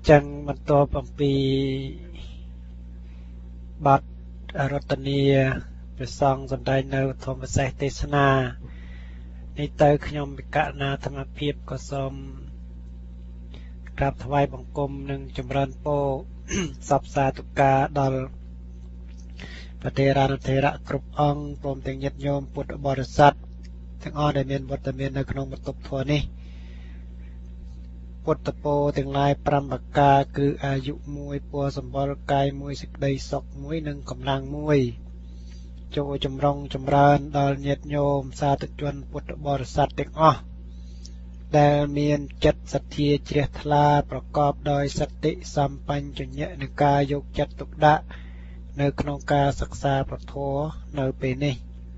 ចឹងបន្ទាប់អំពីបទរតនីព្រះសង្ឃសម្ដែងនៅធម្មសេសទេសនានេះទៅខ្ញុំវិកណ្ណាធម្មភាពក៏សូមក្រាបថ្វាយបង្គំនិងចម្រើនពរសពសាធុការដល់ព្រះថេរានុថេរៈគ្រប់អង្គព្រមទាំងញាតិញោមពុទ្ធបរិស័ទទាំងអស់ដែលមានវត្តមាននៅក្នុងបន្ទប់ធម៌នេះពុទ្ធពរទាំងឡាយ5ប្រការគឺអាយុ1ពរសម្បល់កាយ1សេចក្តីសុខ1និងកម្លាំង1ចូលចម្រុងចម្រើនដល់ញាតិញោមសាធុជនពុទ្ធបរិស័ទទាំងអស់ដែលមានចិត្តសទ្ធាជ្រះថ្លាប្រកបដោយសតិសម្បញ្ញៈនៃការយកចិត្តទុកដាក់នៅក្នុងការសិក្សាព្រះធម៌នៅពេលនេះ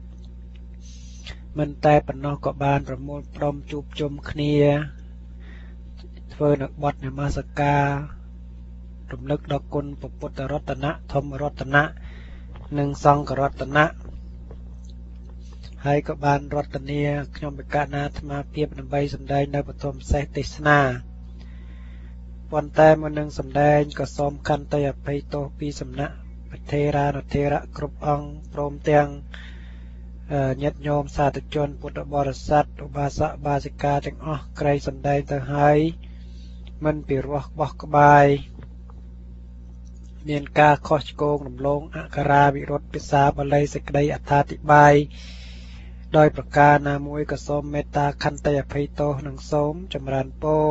មិនតែប៉ុណ្ណោះក៏បានប្រមូលផ្ដុំជួបជុំគ្នាធ្វើនៅបទនមស្ការរំលឹកដល់គុណព្រះពុទ្ធរតនៈធម្មរតនៈនិងសង្ឃរតនៈហើយក៏បានរតនាខ្ញុំបកណាអាត្មាភាពដើម្បីសម្ដែងនៅបឋមសេសទេសនាប៉ុន្តែមុននឹងសម្ដែងក៏សូមខន្តីអភ័យទោសពីសំណាក់ព្រះថេរានុថេរៈគ្រប់អង្គព្រមទាំងញាតិញោមសាធុជនពុទ្ធបរិស័ទឧបាសកឧបាសិកាទាំងអស់ក្រៃសម្ដែងទៅហើយមិនពីរោះបោះក្បាយមានការខុសឆ្គងរំលងអក្ខរាវិរុទ្ធភាសាបាលីសេចក្តីអត្ថាធិប្បាយដោយប្រការណាមួយក៏សូមមេត្តាខន្តីអភ័យទោសនិងសូមចម្រើនពរ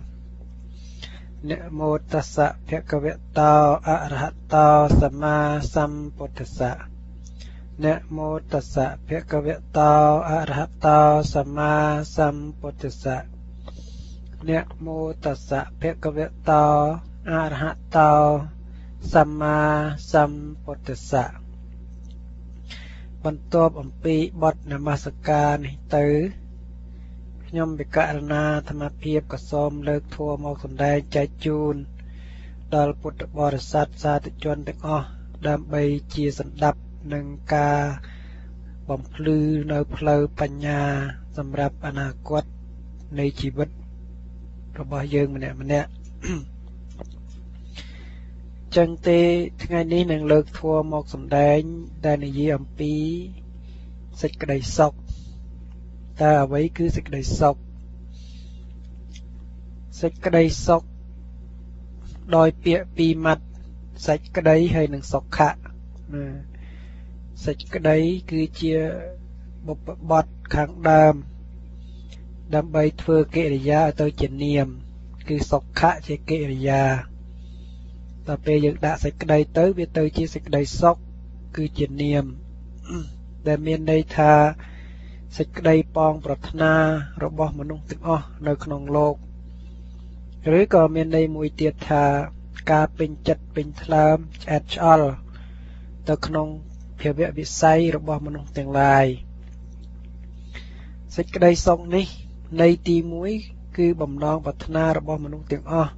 นะโมตัสสะภะคะวะโตอะระหะโตสัมมาสัมพุทธัสสะนะโมตัสสะภะคะวะโตอะระหะโตสัมมาสัมพุทธัสสะนะโมตัสสะภะคะวะโตอะระหะโตสัมมาสัมพุทธัสสะបន្ទាប់អំពីបទនមស្ការនេះទៅខ្ញុំវិកណ្ណាធម្មភាពក៏សូមលើកធម៌មកសម្ដែងចែកជូនដល់ពុទ្ធបរិស័ទសាធុជនទាំងអស់ដើម្បីជាសន្តាប់នឹងការបំភ្លឺនៅផ្លូវបញ្ញាសម្រាប់អនាគតនៃជីវិតរបស់យើងម្នាក់ៗចឹងទេថ្ងៃនេះនឹងលើកធម៌មកសម្ដែងដែលនិយាយអំពីសេចក្តីសុខតើអ្វីគឺសេចក្តីសុខសេចក្តីសុខដោយពាក្យពីរម៉ាត់សេចក្តីហើយនិងសុខៈសេចក្តីគឺជាបុព្វបទខាងដើមដើម្បីធ្វើកិរិយាឲ្យទៅជានាមគឺសុខៈជាកិរិយាដល់ពេលយើងដាក់សេចក្តីទៅវាទៅជាសេចក្តីសុខគឺជានាមដែលមានន័យថាសេចក្តីប៉ងប្រាថ្នារបស់មនុស្សទាំងអស់នៅក្នុងโลกឬក៏មានន័យមួយទៀតថាការពេញចិត្តពេញថ្លើមឆ្អែតឆ្អល់ទៅក្នុងភាវៈវិស័យរបស់មនុស្សទាំងឡាយសេចក្តីសុខនេះន័យទី1គឺបំណងប្រាថ្នារបស់មនុស្សទាំងអស់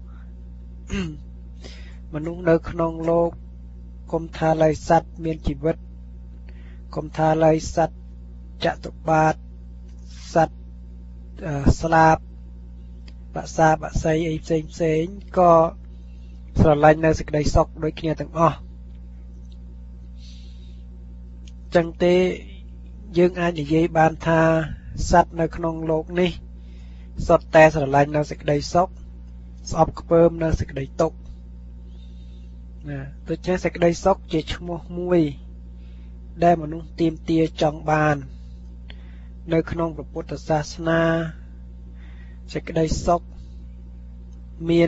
មនុស្សនៅក្នុងโลกគុំថាឡើយសត្វមានជីវិតគុំថាឡើយសត្វចតុបាទសត្វស្លាបបសាបក្សីអីផ្សេងក៏ស្រឡាញ់នៅសេចក្តីសុខដូចគ្នាទាំងអស់ចឹងទេយើងអាចនិយាយបានថាសត្វនៅក្នុងโลกនេះសុទ្ធតែស្រឡាញ់នៅសេចក្តីសុខស្អប់ខ្ពើមនៅសេចក្តីទុក្ខដូច្នេះសេចក្តីសុខជាឈ្មោះមួយដែលមនុស្សទាមទារចង់បាននៅក្នុងពុទ្ធសាសនាសេចក្តីសុខមាន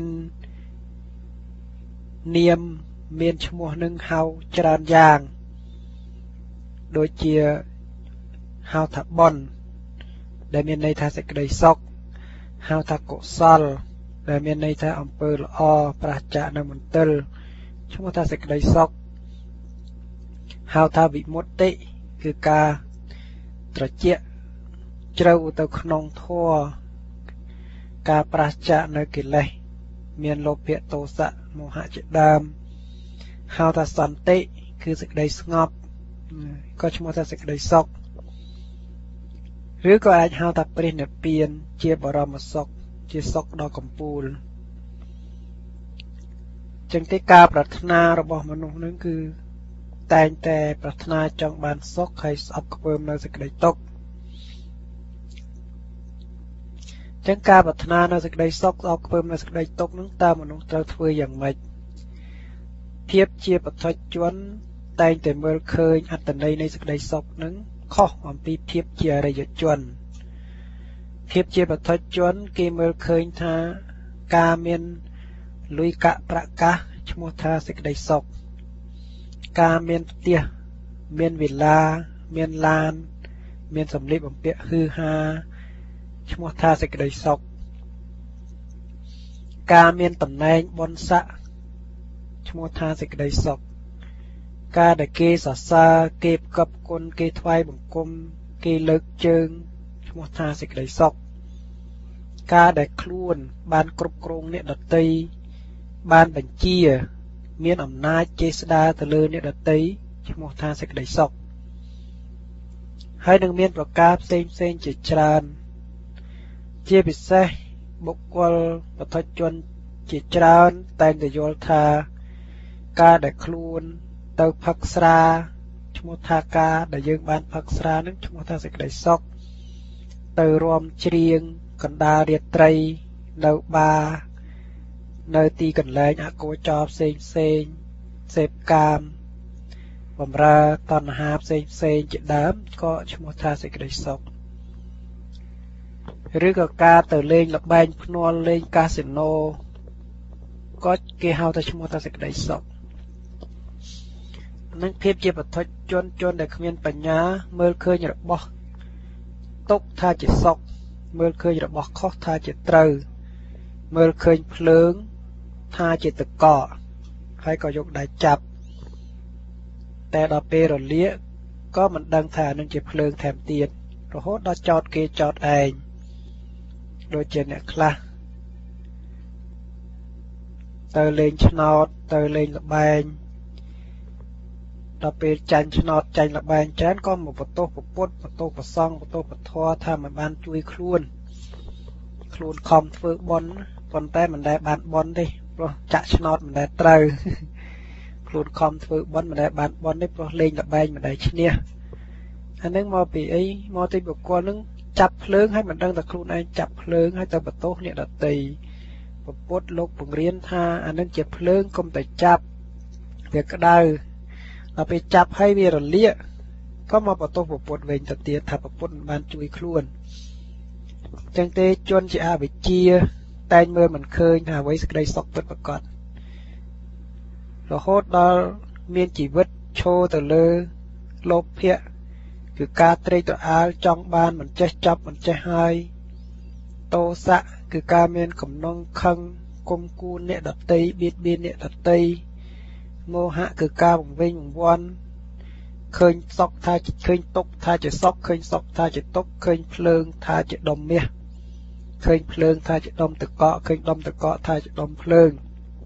នាមមានឈ្មោះនឹងហៅច្រើនយ៉ាងដូចជាហៅថាបុណ្យដែលមានន័យថាសេចក្តីសុខហៅថាកុសលដែលមានន័យថាអំពើល្អប្រឆាចនៅមន្ទិលឈ្មោះថាសេចក្តីសុខហៅថាវិមុតតិគឺការត្រជាក់ជ្រៅទៅក្នុងធម៌ការប្រឆាចនៅកិលេសមានលោភៈទោសៈមោហៈជាដើមហៅថាសន្តិគឺសេចក្តីស្ងប់ក៏ឈ្មោះថាសេចក្តីសុខឬក៏អាចហៅថាព្រះនិព្វានជាបរមសុខជាសុខដ៏កំពូលចឹងទេការប្រាថ្នារបស់មនុស្សនឹងគឺតែងតែប្រាថ្នាចង់បានសុខហើយស្អប់ខ្ពើមនៅសេចក្តីទុក្ខចឹងការប្រាថ្នានៅសេចក្តីសុខស្អប់ខ្ពើមនៅសេចក្តីទុក្ខនឹងតើមនុស្សត្រូវធ្វើយ៉ាងម៉េចភាពជាបុថុជនតែងតែមើលឃើញអត្តន័យនៃសេចក្តីសុខនឹងខុសអំពីភាពជាអរិយជនភាពជាបុថុជនគេមើលឃើញថាការមានលុយកាក់ប្រាក់កាសឈ្មោះថាសេចក្តីសុខការមានផ្ទះមានវិឡាមានឡានមានសម្លៀកបំពាក់ហ៊ឺហាឈ្មោះថាសេចក្តីសុខការមានតំណែងបុណ្យស័ក្តិឈ្មោះថាសេចក្តីសុខការដែលគេសរសើរគេផ្គប់គុណគេថ្វាយបង្គំគេលើកជើងឈ្មោះថាសេចក្តីសុខការដែលខ្លួនបានគ្រប់គ្រងអ្នកដទៃបានបញ្ជាមានអំណាចចេស្តាទៅលើអ្នកដទៃឈ្មោះថាសេចក្តីសុខហើយនឹងមានប្រការផ្សេងជាច្រើនជាពិសេសបុគ្គលបុថុជនជាច្រើនតែងតែយល់ថាការដែលខ្លួនទៅផឹកស្រាឈ្មោះថាការដែលយើងបានផឹកស្រានឹងឈ្មោះថាសេចក្តីសុខទៅរួមច្រៀងកណ្ដាលរាត្រីនៅបារនៅទីកន្លែងអកុចរផ្សេងសេពកាមបំរើតណ្ហាផ្សេងជាដើមក៏ឈ្មោះថាសេចក្តីសុខឬក៏ការទៅលេងល្បែងភ្នាល់លេងកាស៊ីណូក៏គេហៅថាឈ្មោះថាសេចក្តីសុខនឹងភាពជាបុថុជនដែលគ្មានបញ្ញាមើលឃើញរបស់ទុក្ខថាជាសុខមើលឃើញរបស់ខុសថាជាត្រូវមើលឃើញភ្លើងថាជាតកកហើយក៏យកដៃចាប់តែដល់ពេលរលាកក៏មិនដឹងថានឹងជាភ្លើងថែមទៀតរហូតដល់ចោតគេចោតឯងដូចជាអ្នកខ្លះទៅលេងឆ្នោតទៅលេងល្បែងដល់ពេលចាញ់ឆ្នោតចាញ់ល្បែងច្រើនក៏មកបន្ទោសពុទ្ធបន្ទោសព្រះសង្ឃបន្ទោសពធថាមិនបានជួយខ្លួនខំធ្វើបុណ្យប៉ុន្តែមិនដែលបានបុណ្យទេព្រោះចាក់ឆ្នោតមិនដែលត្រូវខ្លួនខំធ្វើបុណ្យមិនដែលបានបុណ្យទេព្រោះលេងល្បែងមិនដែលឈ្នះអានឹងមកពីអីមកទីបុគ្គលនឹងចាប់ភ្លើងហើយមិនដឹងថាខ្លួនឯងចាប់ភ្លើងហើយទៅបន្ទោសអ្នកដទៃពុទ្ធលោកបង្រៀនថាអានឹងជាភ្លើងកុំតែចាប់វាក្តៅដល់ពេលចាប់ហើយវារលាកក៏មកបន្ទោសពុទ្ធវិញទៅទៀតថាពុទ្ធមិនបានជួយខ្លួនចឹងទេជនជាអវិជ្ជាតែងមើលមិនឃើញថាអ្វីសេចក្តីសុខពិតប្រាកដរហូតដល់មានជីវិតឈរទៅលើលោភៈគឺការត្រេកត្រអាលចង់បានមិនចេះចប់មិនចេះហើយទោសៈគឺការមានកំណងខឹងគុំគួនអ្នកដទៃបៀតបៀនអ្នកដទៃមោហៈគឺការបង្វេងបង្វាន់ឃើញសុខថាឃើញទុក្ខថាជាសុខឃើញសុខថាជាទុក្ខឃើញភ្លើងថាជាដុំមាសឃើញភ្លើងថាជាដុំតកកឃើញដុំតកកថាជាដុំភ្លើង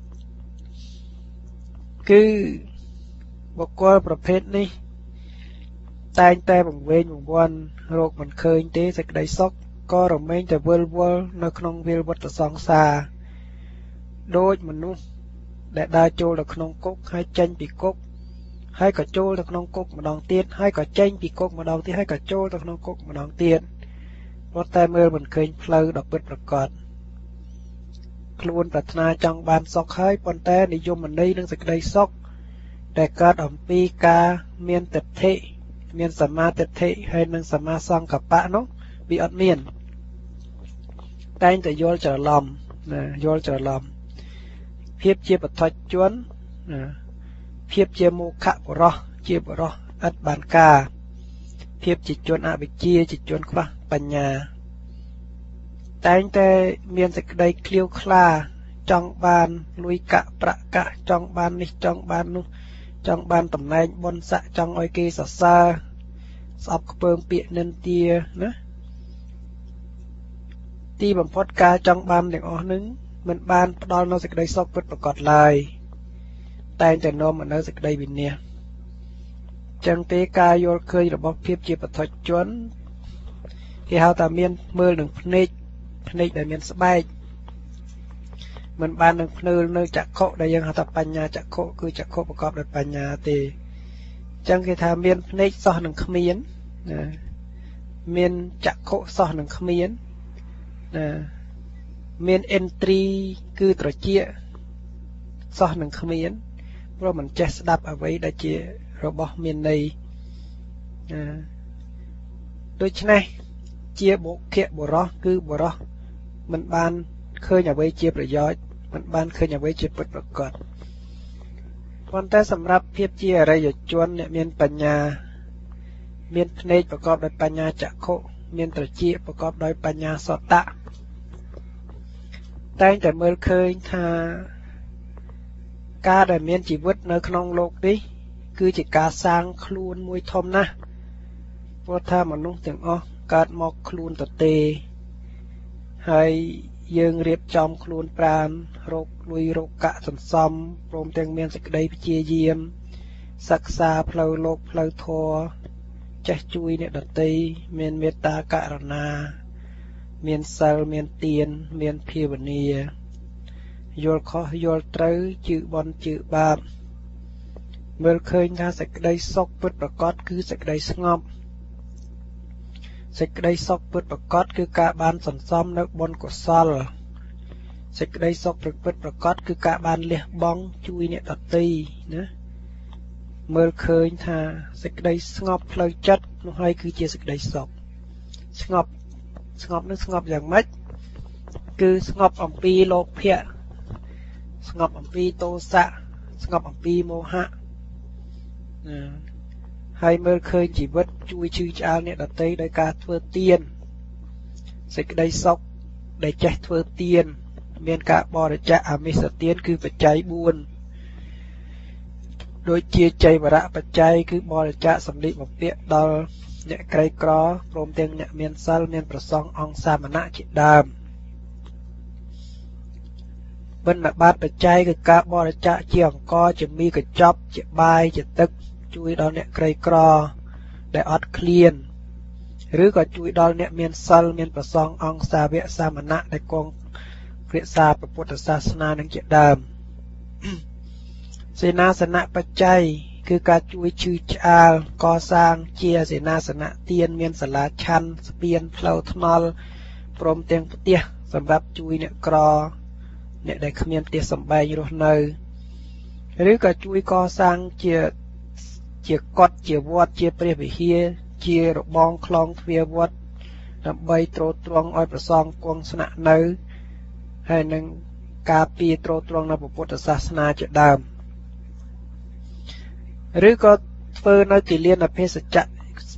គឺបុគ្គលប្រភេទនេះតែងតែបង្វេងបង្វាន់រកមិនឃើញទេសេចក្តីសុខក៏រមែងតែវិលវល់នៅក្នុងវាលវត្តសង្សារដូចមនុស្សដែលដើរចូលទៅក្នុងគុកហើយចេញពីគុកហើយក៏ចូលទៅក្នុងគុកម្ដងទៀតហើយក៏ចេញពីគុកម្ដងទៀតហើយក៏ចូលទៅក្នុងគុកម្ដងទៀតព្រោះតែមើលមិនឃើញផ្លូវដ៏ពិតប្រាកដខ្លួនប្រាថ្នាចង់បានសុខហើយប៉ុន្តែនិយមន័យនឹងសេចក្តីសុខដែលកើតអំពីការមានទិដ្ឋិមានសមាទិដ្ឋិហើយនឹងសមាសង្កបៈនោះវាអត់មានតែងតែយល់ច្រឡំណាយល់ច្រឡំភាពជាបុថុជនភាពជាមោខៈបុរសជាបុរសឥតបានការភាពជាជនអវិជ្ជាជាជនខ្វះបញ្ញាតែងតែមានសេចក្តីឃ្លាវខ្លាចង់បានលុយកាក់ប្រាក់កាក់ចង់បាននេះចង់បាននោះចង់បានតំណែងបុណ្យស័ក្តិចង់ឲ្យគេសរសើរស្អប់ខ្ពើមពាក្យនិន្ទាណាទីបំផុតការចង់បានទាំងអស់នឹងមិនបានផ្ដល់នូវសេចក្តីសុខពិតប្រាកដឡើយតែងតែនាំមកនូវសេចក្តីវិនាសចឹងទេការយល់ឃើញរបស់ភាពជាបុថុជនគេហៅថាមានមើលនឹងភ្នែកដែលមានស្បែកមិនបាននឹងភ្នើលនៅចក្ខុដែលយើងហៅថាបញ្ញាចក្ខុគឺចក្ខុប្រកបដោយបញ្ញាទេអញ្ចឹងគេថាមានភ្នែកសោះនឹងគ្មានណាមានចក្ខុសោះនឹងគ្មានណាមានឥន្ទ្រីគឺត្រចៀកសោះនឹងគ្មានព្រោះមិនចេះស្ដាប់អ្វីដែលជារបស់មានន័យដូច្នេះជាបុគ្គបុរសគឺបុរសមិនបានឃើញអ្វីជាប្រយោជន៍មិនបានឃើញអ្វីជាពិតប្រាកដប៉ុន្តែសម្រាប់ភាពជាអរិយជនអ្នកមានបញ្ញាមានភ្នែកប្រកបដោយបញ្ញាចក្ខុមានត្រចៀកប្រកបដោយបញ្ញាសតៈតែងតែមើលឃើញថាការដែលមានជីវិតនៅក្នុងโลกនេះគឺជាការសាងខ្លួនមួយធំណាស់ព្រោះថាមនុស្សទាំងអស់កើតមកខ្លួនទទេហើយយើងរៀបចំខ្លួនប្រានរោគលុយរោគកាក់សន្សំព្រមទាំងមានសេចក្តីព្យាយាមសិក្សាផ្លូវលោកផ្លូវធម៌ចេះជួយអ្នកដទៃមានមេត្តាករុណាមានសិលមានទានមានភាវនាយល់ខុសយល់ត្រូវជឿបន់ជឿបាបមើលឃើញថាសេចក្តីសុខពិតប្រាកដគឺសេចក្តីស្ងប់សេចក្តីសុខពិតប្រាកដគឺការបានសន្សំនៅបុណ្យកុសលសេចក្តីសុខពិតប្រាកដគឺការបានលះបង់ជួយអ្នកដទៃណាមើលឃើញថាសេចក្តីស្ងប់ផ្លូវចិត្តនោះហើយគឺជាសេចក្តីសុខស្ងប់នឹងស្ងប់យ៉ាងម៉េចគឺស្ងប់អំពីលោភៈស្ងប់អំពីទោសៈស្ងប់អំពីមោហៈហើយមើលឃើញជីវិតជួយឈឺឆ្អាលអ្នកដទៃដោយការធ្វើទានសេចក្តីសុខដែលចេះធ្វើទានមានការបរិច្ចាគអាមិសទានគឺបច្ច័យ4ដូចជាចៃវរៈបច្ច័យគឺបរិច្ចាគសម្លៀកបំពាក់ដល់អ្នកក្រីក្រព្រមទាំងអ្នកមានសិលមានប្រសងអង្គសាមណៈជាដើមបណ្ឌបាតបច្ច័យគឺការបរិច្ចាគជាអង្ករជាមីកញ្ចប់ជាបាយជាទឹកជួយដល់អ្នកក្រីក្រដែលអត់ឃ្លានឬក៏ជួយដល់អ្នកមានសិលមានប្រសងអង្គសាវកសាមណៈដែលគង់រក្សាពុទ្ធសាសនានឹងជាដើមសេនាសនៈបច្ច័យគឺការជួយឈឺឆ្អាលកសាងជាសេនាសនៈទានមានសាលាឆាន់ស្ពានផ្លូវថ្នល់ព្រមទាំងផ្ទះសម្រាប់ជួយអ្នកក្រអ្នកដែលគ្មានផ្ទះសម្បែងរស់នៅឬក៏ជួយកសាងជាកុដិជាវត្តជាព្រះវិហារជារបងខ្លងទ្វារវត្តដើម្បីទ្រទ្រង់ឲ្យប្រសងគង់ស្នាក់នៅហើយនឹងការពារទ្រទ្រង់នៅពុទ្ធសាសនាជាដើមឬក៏ធ្វើនៅគិលានភេសជ្ជៈ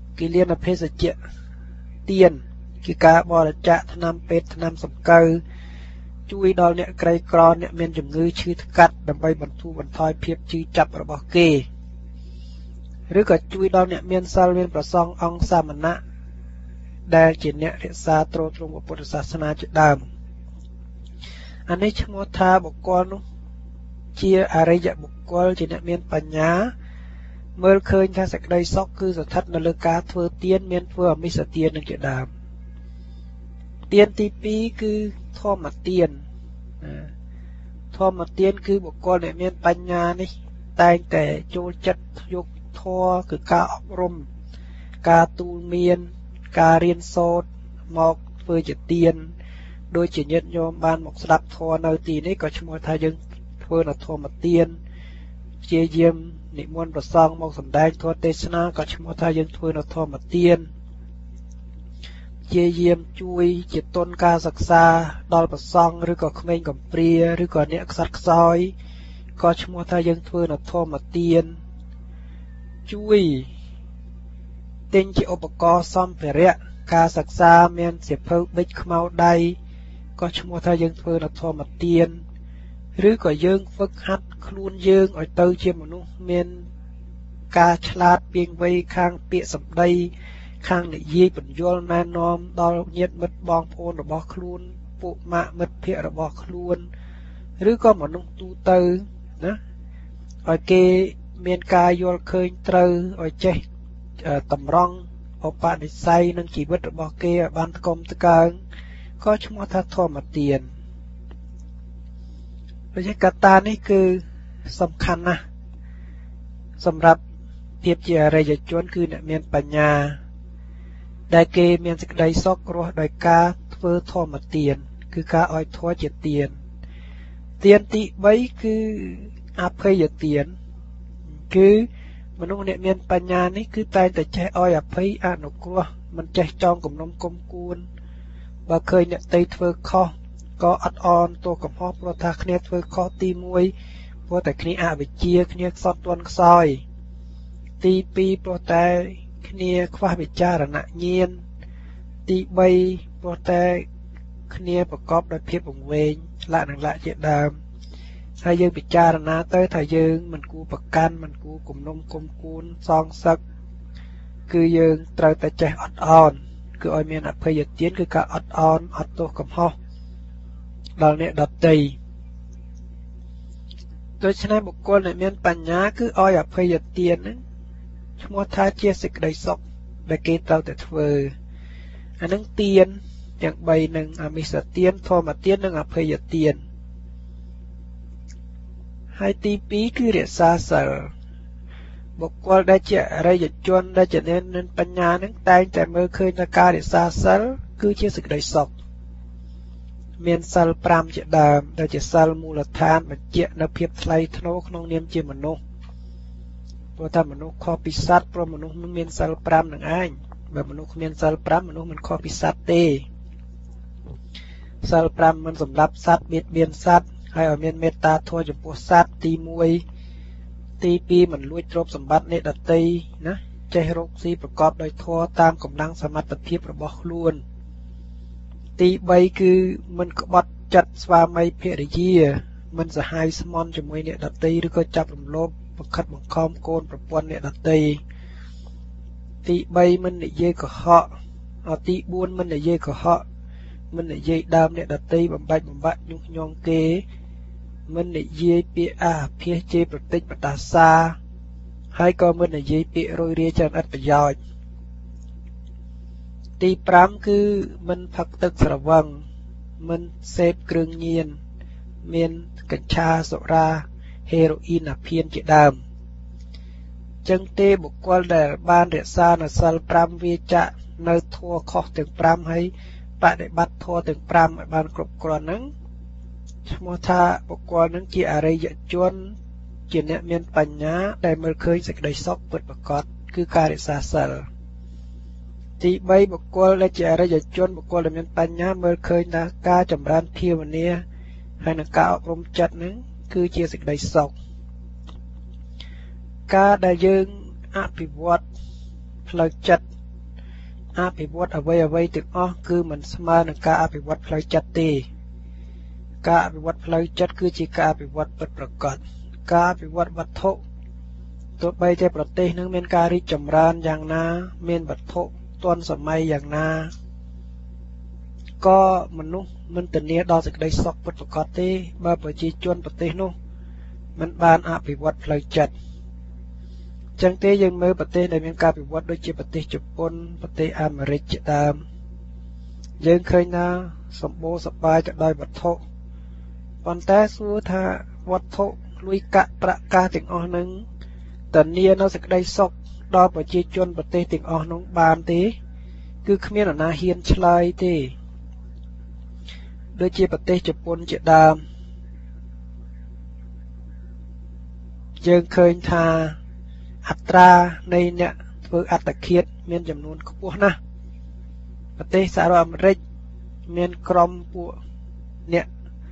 ទានគឺការបរិច្ចាគថ្នាំពេទ្យថ្នាំសង្កូវជួយដល់អ្នកក្រីក្រអ្នកមានជំងឺឈឺថ្កាត់ដើម្បីបន្ធូរបន្ថយភាពឈឺចាប់របស់គេឬក៏ជួយដល់អ្នកមានសិលមានប្រសងអង្គសាមណៈដែលជាអ្នករក្សាទ្រទ្រង់ពុទ្ធសាសនាជាដើមអានេះឈ្មោះថាបុគ្គលនោះជាអរិយបុគ្គលជាអ្នកមានបញ្ញាមើលឃើញថាសេចក្តីសុខគឺស្ថិតនៅលើការធ្វើទានមានធ្វើអមិសទាននឹងជាដើមទានទី2គឺធម្មទានធម្មទានគឺបុគ្គលដែលមានបញ្ញានេះតែងតែចូលចិត្តយកធម៌គឺការអប់រំការទូលមានការរៀនសូត្រមកធ្វើជាទានដោយជាញាតិញោមបានមកស្ដាប់ធម៌នៅទីនេះក៏ឈ្មោះថាយើងធ្វើនៅធម្មទានព្យាយាមនិមន្តប្រសងមកសម្ដែងធម៌ទេសនាក៏ឈ្មោះថាយើងធ្វើនៅធម្មទានព្យាយាមជួយជាទុនការសិក្សាដល់ប្រសងឬក៏ក្មេងកំព្រាឬក៏អ្នកខ្សត់ខ្សោយក៏ឈ្មោះថាយើងធ្វើនៅធម្មទានជួយទិញជាឧបករណ៍សម្ភារៈការសិក្សាមានសៀវភៅប៊ិចខ្មៅដៃក៏ឈ្មោះថាយើងធ្វើនៅធម្មទានឬក៏យើងហ្វឹកហាត់ខ្លួនយើងឲ្យទៅជាមនុស្សមានការឆ្លាតពាងវៃខាងពាក្យសម្ដីខាងនិយាយបញ្យលណែនាំដល់ញាតិមិត្តបងប្អូនរបស់ខ្លួនពួកម៉ាក់មិត្តភ័ក្តិរបស់ខ្លួនឬក៏មនុស្សទូទៅណាឲ្យគេមានការយល់ឃើញត្រូវឲ្យចេះតម្រង់ឧបនិស្ស័យនឹងជីវិតរបស់គេឲ្យបានថ្កុំថ្កើងក៏ឈ្មោះថាធម្មទានដូច្នេះកត្តានេះគឺសំខាន់ណាស់សម្រាប់ភាពជាអរិយជនគឺអ្នកមានបញ្ញាដែលគេមានសេចក្តីសុខរស់ដោយការធ្វើធម្មទានគឺការឲ្យធម៌ជាទានទានទី3គឺអភ័យទានគឺមនុស្សអ្នកមានបញ្ញានេះគឺតែងតែចេះឲ្យអភ័យអនុគ្រោះមិនចេះចងគំនុំគុំគួនបើឃើញអ្នកតីធ្វើខុសក៏អត់អន់ទោសកំហុសព្រោះថាគ្នាធ្វើខុសទី1ព្រោះតែគ្នាអវិជ្ជាគ្នាខ្សត់ទន់ខ្សោយទី2ព្រោះតែគ្នាខ្វះវិចារណញ្ញាណទី3ព្រោះតែគ្នាប្រកបដោយភាពវង្វេងលក្ខណៈជាដើមហើយយើងពិចារណាទៅថាយើងមិនគួរប្រកាន់មិនគួរគំនុំគុំគួនសងសឹកគឺយើងត្រូវតែចេះអត់ឱនគឺឲ្យមានអភ័យទានគឺការអត់ឱនអត់ទោសកំហុសដល់អ្នកដទៃដូច្នេះបុគ្គលដែលមានបញ្ញាគឺឲ្យអភ័យទានហ្នឹងឈ្មោះថាជាសេចក្តីសុខដែលគេត្រូវតែធ្វើអានឹងទានទាំង3នឹងអមិសទានធម្មទាននិងអភ័យទានហើយទី2គឺរក្សាសិលបុគ្គលដែលជាអរិយជនដែលជាអ្នកបញ្ញានឹងតែងតែមើលឃើញថាការរក្សាសិលគឺជាសេចក្តីសុខមានសិល5ជាដើមដែលជាសិលមូលដ្ឋានបញ្ជាក់នៅភាពថ្លៃថ្នូរក្នុងនាមជាមនុស្សព្រោះថាមនុស្សខុសពីសត្វព្រោះមនុស្សមិនមានសិល5នឹងឯងបើមនុស្សគ្មានសិល5មនុស្សមិនខុសពីសត្វទេសិល5មិនសម្រាប់សត្វបៀតបៀនសត្វហើយឲ្យមានមេត្តាធម៌ចំពោះសត្វទី1ទី2មិនលួចទ្រព្យសម្បត្តិអ្នកដទៃណាចេះរកស៊ីប្រកបដោយធម៌តាមកម្លាំងសមត្ថភាពរបស់ខ្លួនទី3គឺមិនក្បត់ចិត្តស្វាមីភរិយាមិនសហាយស្មន់ជាមួយអ្នកដទៃឬក៏ចាប់រំលោភបង្ខិតបង្ខំកូនប្រពន្ធអ្នកដទៃទី3មិននិយាយកុហកទី4មិននិយាយកុហកមិននិយាយដើមអ្នកដទៃបំបាច់បំបាក់ញុះញង់គេមិននិយាយពាក្យអាភាសជេរប្រតិចបតាសាហើយក៏មិននិយាយពាក្យរយរាយច្រើនឥតប្រយោជន៍ទី5គឺមិនផឹកទឹកស្រវឹងមិនសេពគ្រឿងញៀនមានកញ្ឆាសុរាហេរ៉ូអ៊ីនអាភៀនជាដើមចឹងទេបុគ្គលដែលបានរក្សានៅសិល5វាចាក់នៅធម៌ខុសទាំង5ហើយបដិបត្តិធម៌ទាំង5ឲ្យបានគ្រប់គ្រាន់ហ្នឹងឈ្មោះថាបុគ្គលនឹងជាអរិយជនជាអ្នកមានបញ្ញាដែលមើលឃើញសេចក្តីសុខពិតប្រាកដគឺការរក្សាសិលទី3បុគ្គលដែលជាអរិយជនបុគ្គលដែលមានបញ្ញាមើលឃើញថាការចម្រើនភាវនាហើយនឹងការអប់រំចិត្តនឹងគឺជាសេចក្តីសុខការដែលយើងអភិវឌ្ឍផ្លូវចិត្តអភិវឌ្ឍអ្វីៗទាំងអស់គឺមិនស្មើនឹងការអភិវឌ្ឍផ្លូវចិត្តទេការអភិវឌ្ឍផ្លូវចិត្តគឺជាការអភិវឌ្ឍពិតប្រាកដការអភិវឌ្ឍវត្ថុទោះបីតែប្រទេសនឹងមានការរីកចម្រើនយ៉ាងណាមានវត្ថុទាន់សម័យយ៉ាងណាក៏មនុស្សមិនធានាដល់សេចក្តីសុខពិតប្រាកដទេបើប្រជាជនប្រទេសនោះមិនបានអភិវឌ្ឍផ្លូវចិត្តចឹងទេយើងមើលប្រទេសដែលមានការអភិវឌ្ឍដូចជាប្រទេសជប៉ុនប្រទេសអាមេរិកជាដើមយើងឃើញថាសម្បូរសប្បាយទៅដោយវត្ថុប៉ុន្តែសួរថាវត្ថុលុយកាក់ប្រាក់កាសទាំងអស់នឹងធានានៅសេចក្តីសុខដល់ប្រជាជនប្រទេសទាំងអស់នោះបានទេគឺគ្មាននរណាហ៊ានឆ្លើយទេដូចជាប្រទេសជប៉ុនជាដើមយើងឃើញថាអត្រានៃអ្នកធ្វើអត្តឃាតមានចំនួនខ្ពស់ណាស់ប្រទេសសហរដ្ឋអាមេរិកមានក្រុមពួកអ្នក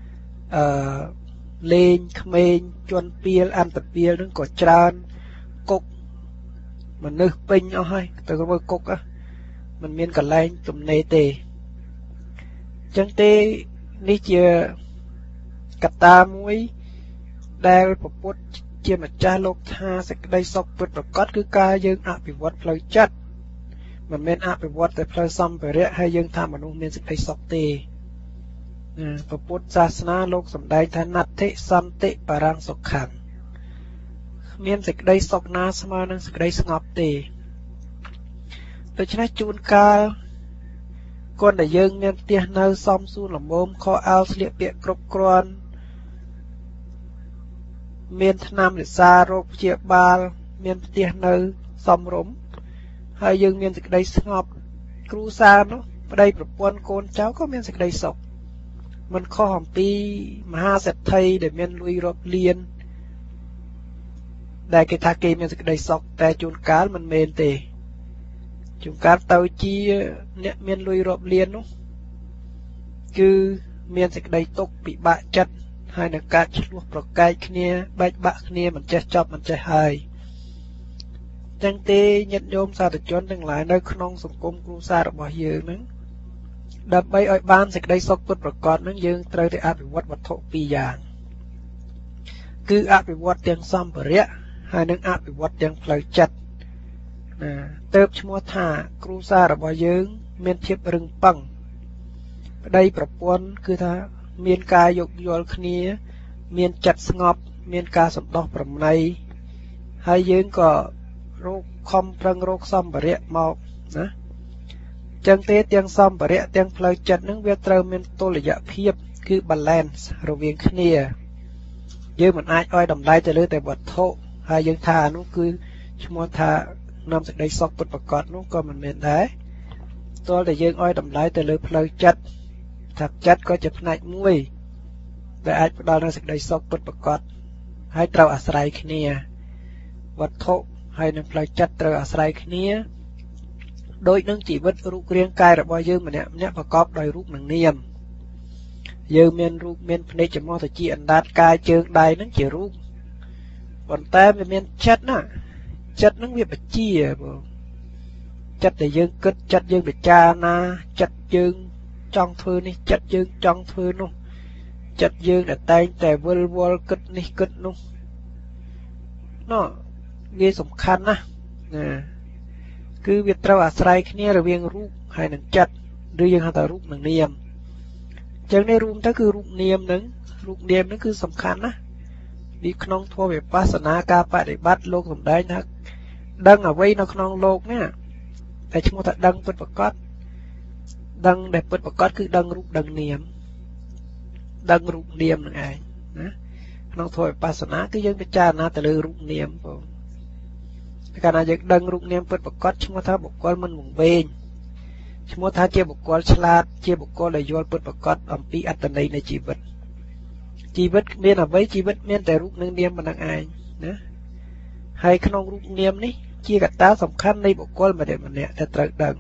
លេងក្មេងជន់ពាលអន្តពាលនឹងក៏ច្រើនគុកមនុស្សពេញអស់ហើយទៅមើលគុកមិនមានកន្លែងទំនេរទេអញ្ចឹងទេនេះជាកត្តាមួយដែលពពុទ្ធជាម្ចាស់លោកថាសេចក្តីសុខពិតប្រាកដគឺការយើងអភិវឌ្ឍផ្លូវចិត្តមិនមែនអភិវឌ្ឍតែផ្លូវសម្ភារៈហើយយើងថាមនុស្សមានសេចក្តីសុខទេពពុទ្ធសាសនាលោកសម្ដែងថាណដ្ឋិសន្តិបរង្គសុខੰមានសេចក្តីសុខណាស្មើនឹងសេចក្តីស្ងប់ទេដូច្នេះជួនកាលគន់តែយើងមានផ្ទះនៅសមសួនល្មមខោអាវស្លៀកពាក់គ្រប់គ្រាន់មានថ្នាំរក្សារោគព្យាបាលមានផ្ទះនៅសមរម្យហើយយើងមានសេចក្តីស្ងប់គ្រួសារនោះប្តីប្រពន្ធកូនចៅក៏មានសេចក្តីសុខមិនខុសអំពីមហាសេដ្ឋីដែលមានលុយរាប់លានដែលគេថាគេមានសេចក្តីសុខតែជួនកាលមិនមែនទេជួនកាលទៅជាអ្នកមានលុយរាប់លាននោះគឺមានសេចក្តីទុក្ខពិបាកចិត្តហើយនឹងការឆ្លោះប្រកែកគ្នាបែកបាក់គ្នាមិនចេះចប់មិនចេះហើយចឹងទេញាតិញោមសាធុជនទាំងឡាយនៅក្នុងសង្គមគ្រួសាររបស់យើងហ្នឹងដើម្បីឲ្យបានសេចក្តីសុខពិតប្រាកដហ្នឹងយើងត្រូវតែអភិវឌ្ឍវត្ថុពីរយ៉ាងគឺអភិវឌ្ឍទាំងសម្ភារៈហើយនឹងអភិវឌ្ឍទាំងផ្លូវចិត្តណាទើបឈ្មោះថាគ្រួសាររបស់យើងមានភាពរឹងប៉ឹងប្តីប្រពន្ធគឺថាមានការយោគយល់គ្នាមានចិត្តស្ងប់មានការសន្តោសប្រណីហើយយើងក៏រកខំប្រឹងរកសម្ភារៈមកណាចឹងទេទាំងសម្ភារៈទាំងផ្លូវចិត្តនឹងវាត្រូវមានតុល្យភាពគឺ balance រវាងគ្នាយើងមិនអាចឲ្យតម្លៃទៅលើតែវត្ថុហើយយើងថានោះគឺឈ្មោះថានាំសេចក្តីសុខពិតប្រាកដនោះក៏មិនមែនដែរទាល់តែយើងឲ្យតម្លៃទៅលើផ្លូវចិត្តថាចិត្តក៏ជាផ្នែកមួយដែលអាចផ្ដល់នូវសេចក្តីសុខពិតប្រាកដហើយត្រូវអាស្រ័យគ្នាវត្ថុហើយនឹងផ្លូវចិត្តត្រូវអាស្រ័យគ្នាដូចនឹងជីវិតរូបរាងកាយរបស់យើងម្នាក់ម្នាក់ប្រកបដោយរូបនិងនាមយើងមានរូបមានភ្នែកច្រមុះត្រចៀកអណ្ដាតកាយជើងដៃនឹងជារូបប៉ុន្តែវាមានចិត្តណាចិត្តនឹងវាបជាបងចិត្តដែលយើងគិតចិត្តយើងពិចារណាចិត្តយើងចង់ធ្វើនេះចិត្តយើងចង់ធ្វើនោះចិត្តយើងដែលតែងតែវិលវល់គិតនេះគិតនោះណោះវាសំខាន់ណាស់ណាគឺវាត្រូវអាស្រ័យគ្នារវាងរូបហើយនឹងចិត្តឬយើងហៅថារូបនិងនាមអញ្ចឹងនេះរួមទៅគឺរូបនាមនឹងគឺសំខាន់ណាស់ពីក្នុងធម៌វិបស្សនាការបដិបត្តិលោកសម្ដែងថាដឹងអ្វីនៅក្នុងโลกនេះតែឈ្មោះថាដឹងពិតប្រាកដដឹងដែលពិតប្រាកដគឺដឹងរូបដឹងនាមដឹងរូបនាមនឹងឯងណាក្នុងធម៌វិបស្សនាគឺយើងពិចារណាទៅលើរូបនាមបងកាលណាយើងដឹងរូបនាមពិតប្រាកដឈ្មោះថាបុគ្គលមិនវង្វេងឈ្មោះថាជាបុគ្គលឆ្លាតជាបុគ្គលដែលយល់ពិតប្រាកដអំពីអត្ថន័យនៃជីវិតមានអ្វីជីវិតមានតែរូបនិងនាមប៉ុណ្ណឹងឯងណាហើយក្នុងរូបនាមនេះជាកត្តាសំខាន់នៃបុគ្គលម្នាក់ៗដែលត្រូវដឹង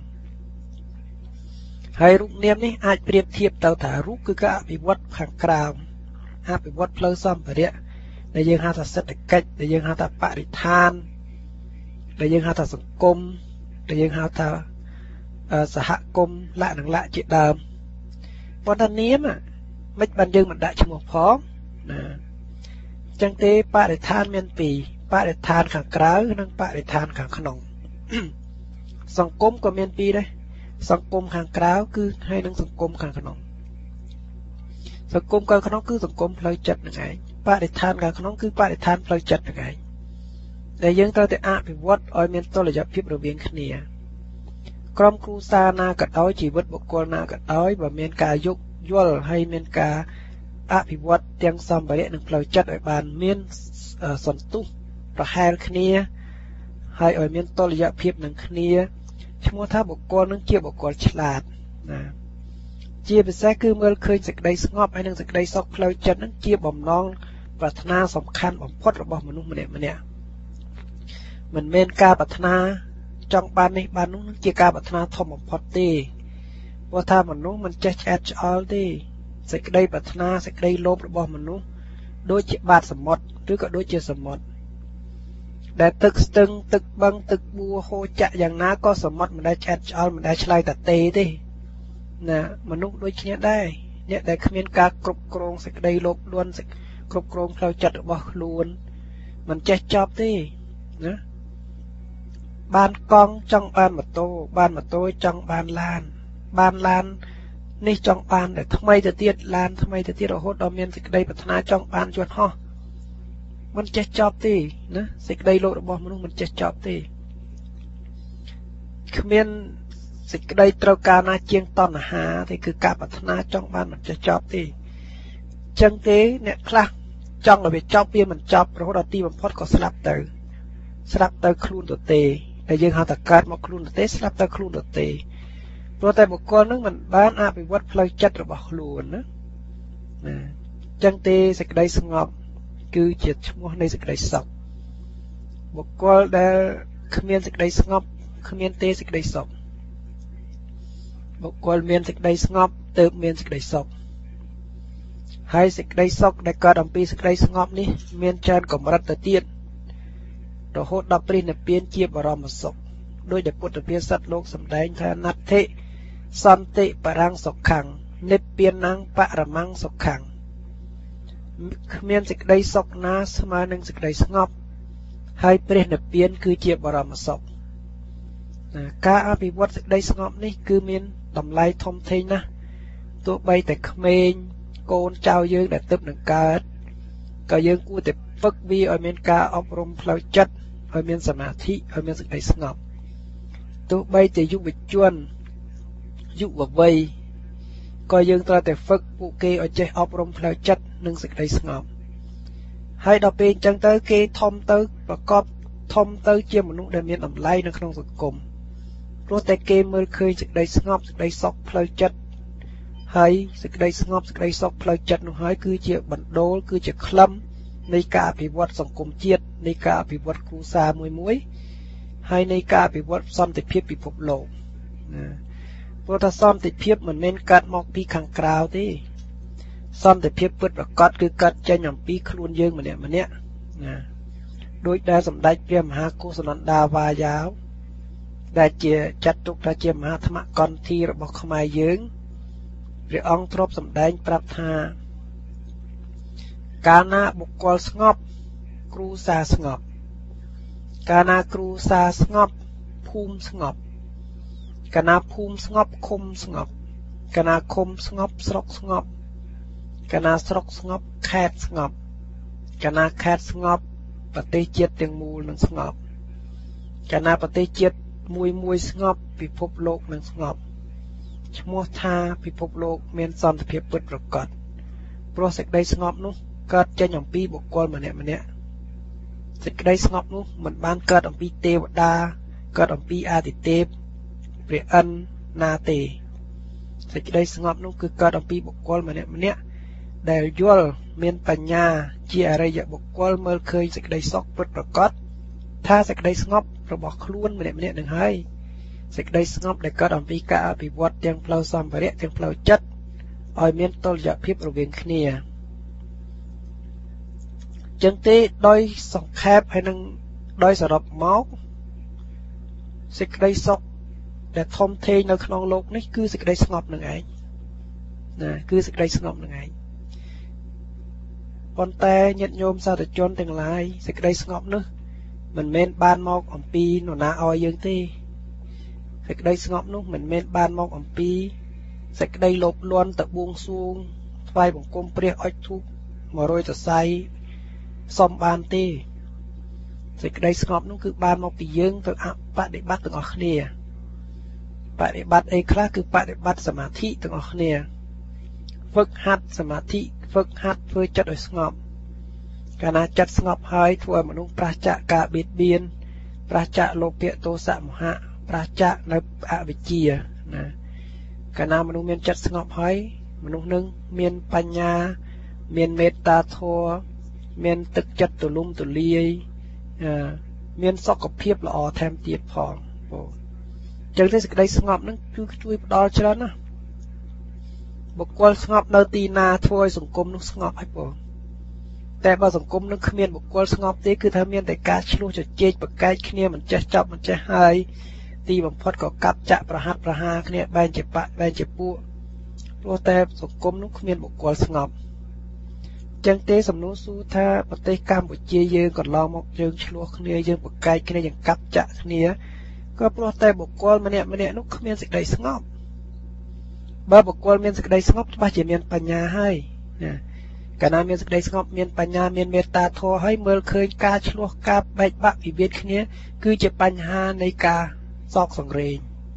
ហើយរូបនាមនេះអាចប្រៀបធៀបទៅថារូបគឺការអភិវឌ្ឍខាងក្រៅអភិវឌ្ឍផ្លូវសម្ភារៈដែលយើងហៅថាសេដ្ឋកិច្ចដែលយើងហៅថាបរិស្ថានដែលយើងហៅថាសង្គមដែលយើងហៅថាសហគមន៍លក្ខណៈជាដើមប៉ុន្តែនាមមិនបានយើងមិនដាក់ឈ្មោះផងណាអញ្ចឹងទេបរិស្ថានមានពីរបរិស្ថានខាងក្រៅនិងបរិស្ថានខាងក្នុងសង្គមក៏មានពីរដែរសង្គមខាងក្រៅគឺហើយនឹងសង្គមខាងក្នុងសង្គមខាងក្នុងគឺសង្គមផ្លូវចិត្តនឹងឯងបរិស្ថានខាងក្នុងគឺបរិស្ថានផ្លូវចិត្តនឹងឯងដែលយើងត្រូវតែអភិវឌ្ឍឲ្យមានតុល្យភាពរវាងគ្នាក្រុមគ្រួសារណាក៏ដោយជីវិតបុគ្គលណាក៏ដោយបើមានការយោគយល់ហើយមានការអភិវឌ្ឍទាំងសម្ភារៈនិងផ្លូវចិត្តឲ្យបានមានសន្ទុះប្រហែលគ្នាហើយឲ្យមានតុល្យភាពនឹងគ្នាឈ្មោះថាបុគ្គលនឹងជាបុគ្គលឆ្លាតណាជាពិសេសគឺមើលឃើញសេចក្តីស្ងប់ហើយនិងសេចក្តីសុខផ្លូវចិត្តនឹងជាបំណងប្រាថ្នាសំខាន់បំផុតរបស់មនុស្សម្នាក់មិនមែនការប្រាថ្នាចង់បាននេះបាននោះជាការប្រាថ្នាធំបំផុតទេព្រោះថាមនុស្សមិនចេះឆ្អែតឆ្អល់ទេសេចក្តីប្រាថ្នាសេចក្តីលោភរបស់មនុស្សដូចជាបាតសមុទ្រឬក៏ដូចជាសមុទ្រដែលទឹកស្ទឹងទឹកបឹងទឹកបួហូរចាក់យ៉ាងណាក៏សមុទ្រមិនដែលឆ្អែតឆ្អល់មិនដែលឆ្លើយតាទេណាមនុស្សដូចគ្នាដែរអ្នកដែលគ្មានការគ្រប់គ្រងសេចក្តីលោភលន់គ្រប់គ្រងផ្លូវចិត្តរបស់ខ្លួនមិនចេះចប់ទេណាបានកង់ចង់បានម៉ូតូបានម៉ូតូចង់បានឡាននេះចង់បានតែថ្មីទៅទៀតឡានថ្មីទៅទៀតរហូតដល់មានសេចក្តីប្រាថ្នាចង់បានយន្តហោះមិនចេះចប់ទេណាសេចក្តីលោភរបស់មនុស្សមិនចេះចប់ទេគ្មានសេចក្តីត្រូវការណាជាងតណ្ហាទេគឺការប្រាថ្នាចង់បានមិនចេះចប់ទេអញ្ចឹងទេអ្នកខ្លះចង់ឲ្យវាចប់វាមិនចប់រហូតដល់ទីបំផុតក៏ស្លាប់ទៅខ្លួនទៅទេតែយើងហៅថាកើតមកខ្លួនទៅទេស្លាប់ទៅខ្លួនទៅទេព្រោះតែបុគ្គលនឹងមិនបានអភិវឌ្ឍផ្លូវចិត្តរបស់ខ្លួនណាចឹងទេសេចក្តីស្ងប់គឺជាឈ្មោះនៃសេចក្តីសុខបុគ្គលដែលគ្មានសេចក្តីស្ងប់គ្មានទេសេចក្តីសុខបុគ្គលមានសេចក្តីស្ងប់ទើបមានសេចក្តីសុខហើយសេចក្តីសុខដែលកើតអំពីសេចក្តីស្ងប់នេះមានច្រើនកម្រិតទៅទៀតរហូតដល់ព្រះនិព្វានជាបរមសុខដោយដែលពុទ្ធភាសិតលោកសម្ដែងថាណដ្ឋិសន្តិបរាំងសុខੰនិព្វានੰបរមੰសុខੰគ្មានសេចក្តីសុខណាស្មើនឹងសេចក្តីស្ងប់ហើយព្រះនិព្វានគឺជាបរមសុខការអភិវឌ្ឍសេចក្តីស្ងប់នេះគឺមានតម្លៃធំធេងណាស់ទោះបីតែក្មេងកូនចៅយើងដែលទើបនឹងកើតក៏យើងគួរតែហ្វឹកវាឲ្យមានការអប់រំផ្លូវចិត្តឲ្យមានសមាធិឲ្យមានសេចក្តីស្ងប់ទោះបីតែយុវជនយុវវ័យក៏យើងត្រូវតែហ្វឹកពួកគេឲ្យចេះអប់រំផ្លូវចិត្តនិងសេចក្តីស្ងប់ហើយដល់ពេលអញ្ចឹងទៅគេធំទៅប្រកបធំទៅជាមនុស្សដែលមានតម្លៃនៅក្នុងសង្គមព្រោះតែគេមើលឃើញសេចក្តីស្ងប់សេចក្តីសុខផ្លូវចិត្តហើយសេចក្តីស្ងប់សេចក្តីសុខផ្លូវចិត្តនោះហើយគឺជាបណ្ដូលគឺជាក្លឹមនៃការអភិវឌ្ឍសង្គមជាតិនៃការអភិវឌ្ឍគ្រួសារមួយហើយនៃការអភិវឌ្ឍសន្តិភាពពិភពលោកណាព្រោះថាសន្តិភាពមិនមែនកើតមកពីខាងក្រៅទេសន្តិភាពពិតប្រាកដគឺកើតចេញអំពីខ្លួនយើងម្នាក់ណាដោយដែលសម្ដេចព្រះមហាកុសនន្តាវាយាវដែលជាចាត់ទុកថាជាមហាធម្មកន្ធីរបស់ខ្មែរយើងព្រះអង្គទ្រព្យសម្ដែងប្រាប់ថាកាលណាបុគ្គលស្ងប់គ្រួសារស្ងប់កាលណាគ្រួសារស្ងប់ភូមិស្ងប់កាលណាភូមិស្ងប់ឃុំស្ងប់កាលណាឃុំស្ងប់ស្រុកស្ងប់កាលណាស្រុកស្ងប់ខេត្តស្ងប់កាលណាខេត្តស្ងប់ប្រទេសជាតិទាំងមូលនឹងស្ងប់កាលណាប្រទេសជាតិមួយស្ងប់ពិភពលោកនឹងស្ងប់ឈ្មោះថាពិភពលោកមានសន្តិភាពពិតប្រាកដព្រោះសេចក្តីស្ងប់នោះកើតចេញអំពីបុគ្គលម្នាក់សេចក្តីស្ងប់នោះមិនបានកើតអំពីទេវតាកើតអំពីអាទិទេពព្រះឥន្ទណាទេសេចក្តីស្ងប់នោះគឺកើតអំពីបុគ្គលម្នាក់ដែលយល់មានបញ្ញាជាអរិយបុគ្គលមើលឃើញសេចក្តីសុខពិតប្រាកដថាសេចក្តីស្ងប់របស់ខ្លួនម្នាក់នឹងហើយសេចក្តីស្ងប់ដែលកើតអំពីការអភិវឌ្ឍទាំងផ្លូវសម្ភារៈទាំងផ្លូវចិត្តឲ្យមានតុល្យភាពរវាងគ្នាចឹងទេដោយសង្ខេបហើយនឹងដោយសរុបមកសេចក្តីសុខដែលធំធេងនៅក្នុងโลกនេះគឺសេចក្តីស្ងប់នឹងឯងណាគឺសេចក្តីស្ងប់នឹងឯងប៉ុន្តែញាតិញោមសាធុជនទាំងឡាយសេចក្តីស្ងប់នោះមិនមែនបានមកអំពីនរណាឲ្យយើងទេសេចក្តីស្ងប់នោះមិនមែនបានមកអំពីសេចក្តីលោភលន់ទៅបួងសួងថ្វាយបង្គំព្រះអុជធូប100សរសៃសំបានទេសេចក្តីស្ងប់នោះគឺបានមកពីយើងទៅបដិបត្តិទាំងអស់គ្នាបដិបត្តិអីខ្លះគឺបដិបត្តិសមាធិទាំងអស់គ្នាហ្វឹកហាត់សមាធិហ្វឹកហាត់ធ្វើចិត្តឲ្យស្ងប់កាលណាចិត្តស្ងប់ហើយធ្វើឲ្យមនុស្សប្រះចាកការបៀតបៀនប្រះចាកលោភៈទោសៈមហៈប្រះចាកនៅអវិជ្ជាណាកាលណាមនុស្សមានចិត្តស្ងប់ហើយមនុស្សនឹងមានបញ្ញាមានមេត្តាធម៌មានទឹកចិត្តទូលំទូលាយមានសុខភាពល្អថែមទៀតផងបងចឹងទេសេចក្តីស្ងប់នឹងគឺជួយផ្ដល់ច្រើនណាស់បុគ្គលស្ងប់នៅទីណាធ្វើឲ្យសង្គមនោះស្ងប់ហើយបងតែបើសង្គមនឹងគ្មានបុគ្គលស្ងប់ទេគឺថាមានតែការឆ្លោះជជែកប្រកែកគ្នាមិនចេះចប់មិនចេះហើយទីបំផុតក៏កាប់ចាក់ប្រហាត់ប្រហារគ្នាបែងជាបកបែងជាពួកព្រោះតែសង្គមនោះគ្មានបុគ្គលស្ងប់ចឹងទេសំណួរសួរថាប្រទេសកម្ពុជាយើងកន្លងមកយើងឆ្លោះគ្នាយើងប្រកែកគ្នាយើងកាប់ចាក់គ្នាក៏ព្រោះតែបុគ្គលម្នាក់នោះគ្មានសេចក្តីស្ងប់បើបុគ្គលមានសេចក្តីស្ងប់ច្បាស់ជាមានបញ្ញាហើយណាកាលណាមានសេចក្តីស្ងប់មានបញ្ញាមានមេត្តាធម៌ហើយមើលឃើញការឆ្លោះការបែកបាក់វិវាទគ្នាគឺជាបញ្ហានៃការសោកសង្រេង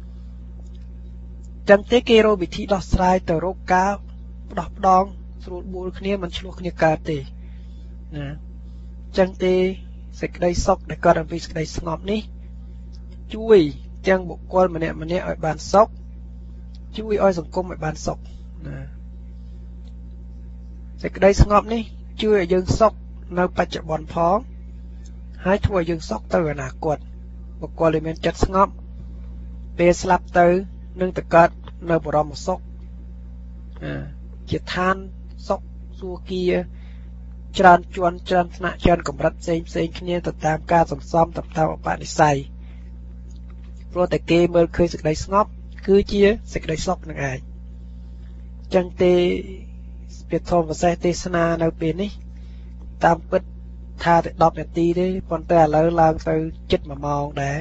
ចឹងទេគេរកវិធីដោះស្រាយទៅរកការផ្ដោះផ្ដងស្រួលបួលគ្នាមិនឆ្លោះគ្នាកើតទេណាចឹងទេសេចក្តីសុខដែលកើតអំពីសេចក្តីស្ងប់នេះជួយទាំងបុគ្គលម្នាក់ៗឲ្យបានសុខជួយឲ្យសង្គមឲ្យបានសុខណាសេចក្តីស្ងប់នេះជួយឲ្យយើងសុខនៅបច្ចុប្បន្នផងហើយធ្វើឲ្យយើងសុខទៅអនាគតបុគ្គលដែលមានចិត្តស្ងប់ពេលស្លាប់ទៅនឹងទៅកើតនៅបរមសុខជាឋានសុខសួគ៌ច្រើនជាន់ច្រើនថ្នាក់ច្រើនកម្រិតផ្សេងគ្នាទៅតាមការសន្សំទៅតាមឧបនិស្ស័យព្រោះតែគេមើលឃើញសេចក្តីស្ងប់គឺជាសេចក្តីសុខនឹងឯងចឹងទេព្រះធម៌ពិសេសទេសនានៅពេលនេះតាមពិតថាតែ10នាទីទេប៉ុន្តែឥឡូវឡើងទៅជិត1ម៉ោងដែរ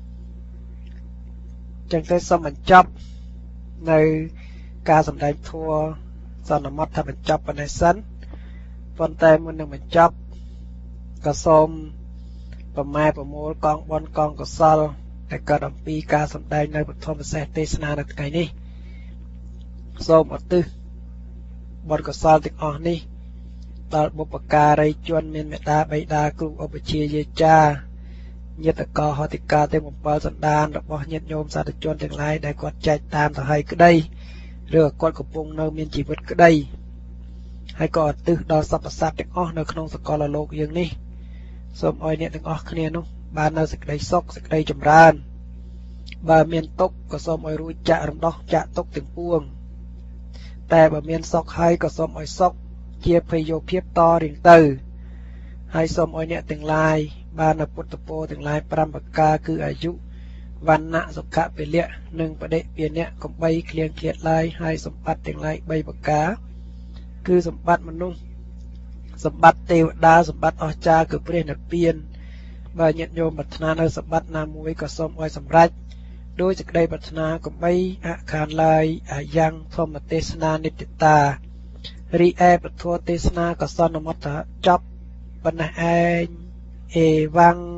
ចឹងទៅសូមបញ្ចប់នៅការសម្ដែងធម៌សន្មតថាបញ្ចប់ប៉ុណ្ណេះសិនប៉ុន្តែមុននឹងបញ្ចប់ក៏សូមប្រម៉ែប្រមូលកងបុណ្យកងកុសលដែលកើតអំពីការសម្ដែងនៅពធពិសេសទេសនានៅថ្ងៃនេះសូមឧទ្ទិសបុណ្យកុសលទាំងអស់នេះដល់បុព្វការីជនមានមេត្តាបិតាគ្រូឧបជាយាចាញាតិកោហតិកាទាំង7សន្តានរបស់ញាតិញោមសាធុជនទាំងឡាយដែលគាត់ចែកតាមទៅឲ្យក្តីឬគាត់កំពុងនៅមានជីវិតក្តីហើយក៏ឧទ្ទិសដល់សព្វសត្វទាំងអស់នៅក្នុងសកលលោកយើងនេះសូមឲ្យអ្នកទាំងអស់គ្នានោះបាននៅសេចក្តីសុខសេចក្តីចម្រើនបើមានទុក្ខក៏សូមឲ្យរួចចាក់រំដោះចាក់ទុក្ខទាំងពួងតែបើមានសុខហើយក៏សូមឲ្យសុខជាភ័យយោភាពតរៀងទៅហើយសូមឲ្យអ្នកទាំងឡាយបាននៅពុទ្ធពរទាំងឡាយ5ប្រការគឺអាយុវណ្ណៈសុខៈពលៈនិងបដិពានៈកំបីឃ្លៀងឃ្លាតឡើយហើយសម្បត្តិទាំងឡាយ3ប្រការគឺសម្បត្តិមនុស្សសម្បត្តិទេវតាសម្បត្តិអស្ចារ្យគឺព្រះនិព្វានបើញាតិញោមប្រាថ្នានៅសម្បត្តិណាមួយក៏សូមឲ្យសម្រេចដោយសេចក្តីប្រាថ្នាកំបីអខានឡើយអាយ៉ាងធម្មទេសនានិត្តតារីឯពធទេសនាក៏សន្មតថាចប់ប៉ុណ្ណេះឯងអេវ៉ាំង